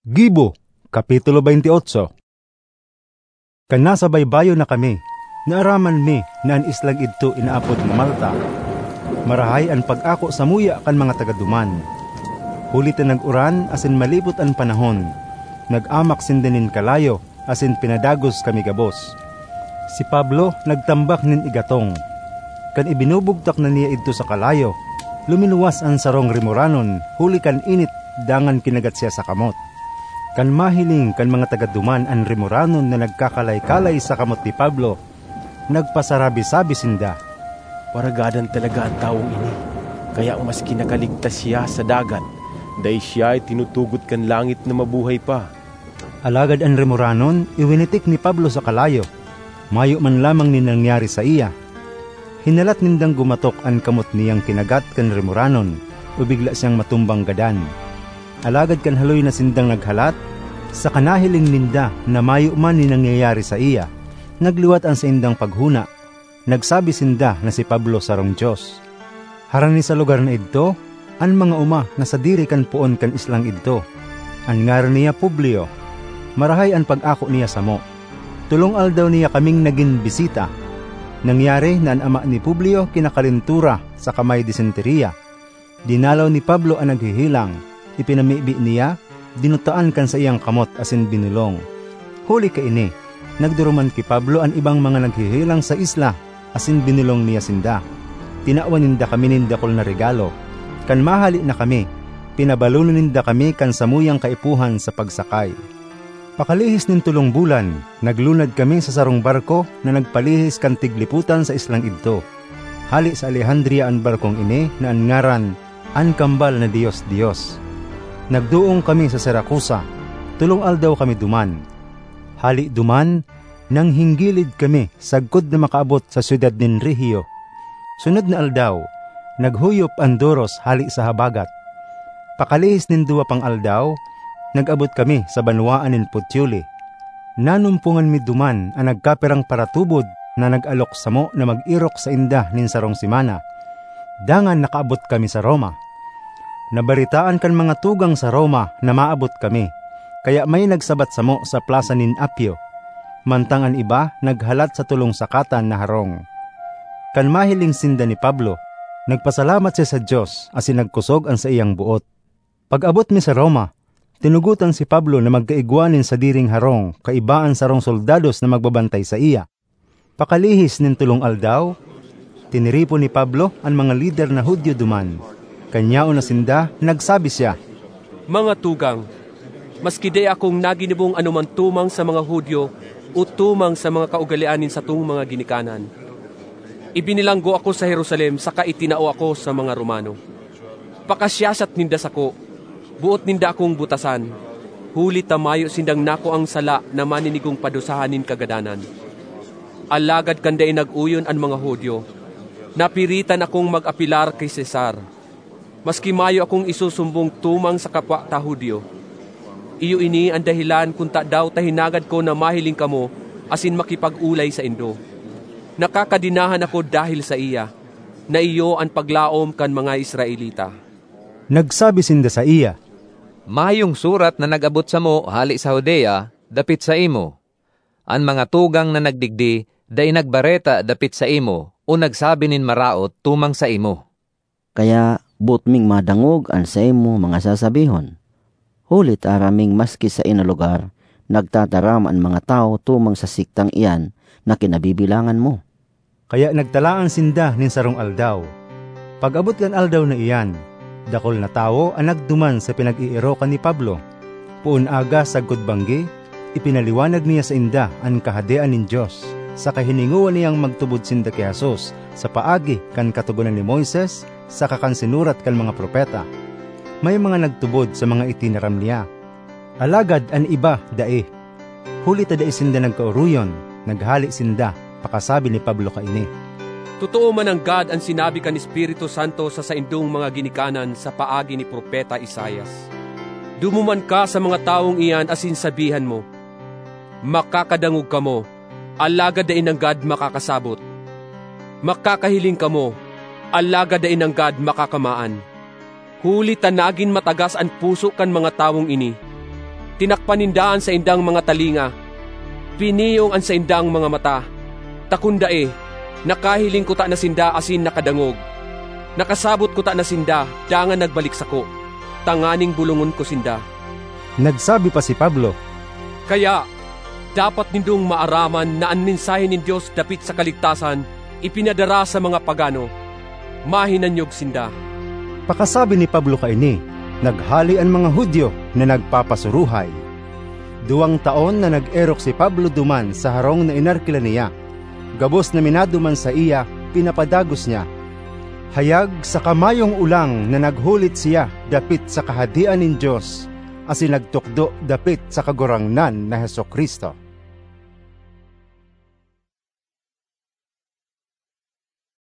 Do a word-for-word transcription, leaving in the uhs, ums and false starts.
Gibo, Kapitulo twenty-eight. Kana sa baybayo na kami, naaraman mi na an islag idto inaapod nga Malta. Marahay an pag-ako sa muya kan mga tagaduman. Huli ta nag-uran asin malibot an panahon. Nag-amak sindenin kalayo asin pinadagos kami gabos. Si Pablo nagtambak nin igatong. Kan ibinubugtak na niya idto sa kalayo, luminuwas ang sarong rimoranon, huli kan init dangan kinagat siya sa kamot. Kan mahiling kan mga tagaduman ang rimoranon na nagkakalay-kalay sa kamot ni Pablo, nagpasarabi-sabi sinda. Paragadan talaga ang taong ini, kaya mas kinakaligtas siya sa dagat, dahil siya ay tinutugot kan langit na mabuhay pa. Alagad ang rimoranon, iwinitik ni Pablo sa kalayo, mayo man lamang ni nangyari sa iya. Hinalat nindang gumatok ang kamot niyang kinagat kan rimoranon, o bigla siyang matumbang gadan. Alagad kan haloy na sindang naghalat, sa kanahiling ninda na mayo man ni nangyayari sa iya, nagliwat ang sa indang paghuna. Nagsabi sinda na si Pablo sarong Diyos. Harani sa lugar na idto, ang mga uma na sa diri kan puon kan islang idto. Ang ngaran niya Publio, marahay ang pag-ako niya sa mo. Tulong aldaw niya kaming naging bisita. Nangyari na ang ama ni Publio kinakalintura sa kamay disenteriya. Dinalaw ni Pablo ang naghihilang. Ipinamibi niya, dinutaan kan sa iyang kamot asin binulong. Huli ka ini, nagduruman ki Pablo ang ibang mga naghihilang sa isla, asin binulong niya sinda. Tinawan ninda kami nindakol na regalo. Kan mahali na kami, pinabaluno ninda kami kan samuyang kaipuhan sa pagsakay. Pakalihis nin tulong bulan, naglunad kami sa sarong barko na nagpalihis kan tigliputan sa islang idto. Hali sa Alejandria ang barkong ini na ang ngaran, ang kambal na Diyos Diyos. Nagduong kami sa Siracusa, tulong aldaw kami duman. Hali duman, nang hinggilid kami sagkod na makaabot sa siyudad nin Regio. Sunod na aldaw, naghuyop ang Doros hali sa habagat. Pakalihis nin duwa pang aldaw, nag-abot kami sa banwaan nin Puteoli. Nanumpungan mi duman ang nagkapirang paratubod na nag-alok samo na mag-irok sa inda nin sarong simana. Dangan nakaabot kami sa Roma. Nabaritaan kan mga tugang sa Roma na maabot kami, kaya may nagsabat samo sa plaza nin Apio. Mantang an iba naghalat sa tulong sakatan na harong. Kan mahiling sinda ni Pablo, nagpasalamat siya sa Diyos asin nagkusog ang sa iyang buot. Pag-abot mi sa Roma, tinugutan si Pablo na magkaigwanin sa diring harong, kaibaan sarong soldados na magbabantay sa iya. Pakalihis nin tulong aldaw, tiniripo ni Pablo ang mga lider na Hudyo duman. Kanyao na sinda, nagsabi siya, Mga tugang, maski di akong naginibong anuman tumang sa mga Hudyo o tumang sa mga kaugalianin sa tung mga ginikanan. Ibinilanggo ako sa Jerusalem saka itinao ako sa mga Romano. Pakasyasat ninda sako, buot ninda akong butasan, huli tamayo sindang nako ang sala na maninigong padusahanin kagadanan. Alagad kanday nag-uyon ang mga Hudyo, napiritan akong mag-apilar kay Cesar. Maski mayo akong isusumbong tumang sa kapwa ta Hudyo. Iyo ini ang dahilan kung ta daw tahinagad ko na mahiling kamo asin makipag-ulay sa indo. Nakakadinahan ako dahil sa iya, na iyo ang paglaom kan mga Israelita. Nagsabi sinda sa iya, Mahayong surat na nag-abot sa mo hali sa Judea, dapit sa imo. Ang mga tugang na nagdigdi, day nagbareta dapit sa imo, o nagsabi nin maraot tumang sa imo. Kaya butming madangog an sa imo mga sasabihon. Hulit araming maski sa inalugar, nagtataram ang mga tao tumang sa siktang iyan na kinabibilangan mo. Kaya nagtalaan sinda nin sarong aldaw. Pag-abot kan aldaw na iyan, dakol na tao ang nagduman sa pinag-iirokan ni Pablo. Puun aga sa gudbanggi, ipinaliwanag niya sa inda ang kahadean nin Diyos. Sa kahininguan niyang magtubod sinda kay Jesus sa paagi kan katugunan ni Moises, sa kakansinurat kan mga propeta. May mga nagtubod sa mga itinaram niya. Alagad an iba dae. Huli ta dae sinda nagkauruyon, naghali sinda, pakasabi ni Pablo kaini. Totoo man ang God ang sinabi kan Espiritu Santo sa saindong mga ginikanan sa paagi ni Propeta Isaias. Dumuman ka sa mga taong iyan asin sabihan mo, makakadangog ka mo, alagad dae ng God makakasabot. Makakahiling ka mo, alagad dae ng God makakamaan. Huli tanagin matagas ang puso kan mga tawong ini. Tinakpan nindaan sa indang mga talinga. Piniyong an sa indang mga mata. Takunda e, nakahiling ko ta na sinda asin nakadangog. Nakasabot ko ta na sinda, dangan nagbalik sako. Tanganing bulungon ko sinda. Nagsabi pa si Pablo, Kaya, dapat nindong maaraman na ang mensahe ng Diyos dapit sa kaligtasan, ipinadara sa mga pagano. Mahinanyog sinda. Pakasabi ni Pablo kaini, naghali ang mga Hudyo na nagpapasuruhay. Duwang taon na nag-erok si Pablo duman sa harong na inarkila niya. Gabos na minaduman sa iya, pinapadagos niya. Hayag sa kamayong ulang na naghulit siya dapit sa kahadian ng Diyos, asin nagtukdo dapit sa kagurangnan na Hesukristo.